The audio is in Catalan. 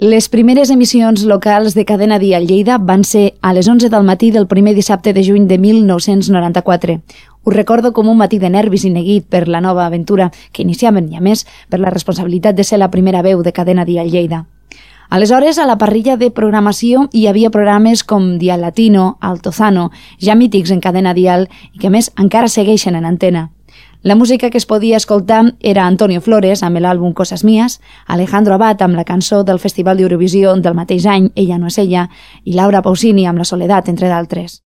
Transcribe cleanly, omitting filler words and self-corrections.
Les primeres emissions locals de Cadena Dial Lleida van ser a les 11 del matí del primer dissabte de juny de 1994. Ho recordo com un matí de nervis i neguit per la nova aventura que iniciaven i, a més, per la responsabilitat de ser la primera veu de Cadena Dial Lleida. Aleshores, a la parrilla de programació hi havia programes com Dial Latino, Altozano, ja mítics en Cadena Dial i que, a més, encara segueixen en antena. La música que es podia escoltar era Antonio Flores amb l'àlbum Cosas Mías, Alejandro Abad amb la cançó del Festival d'Eurovisió del mateix any Ella no és ella i Laura Pausini amb La Soledat, entre d'altres.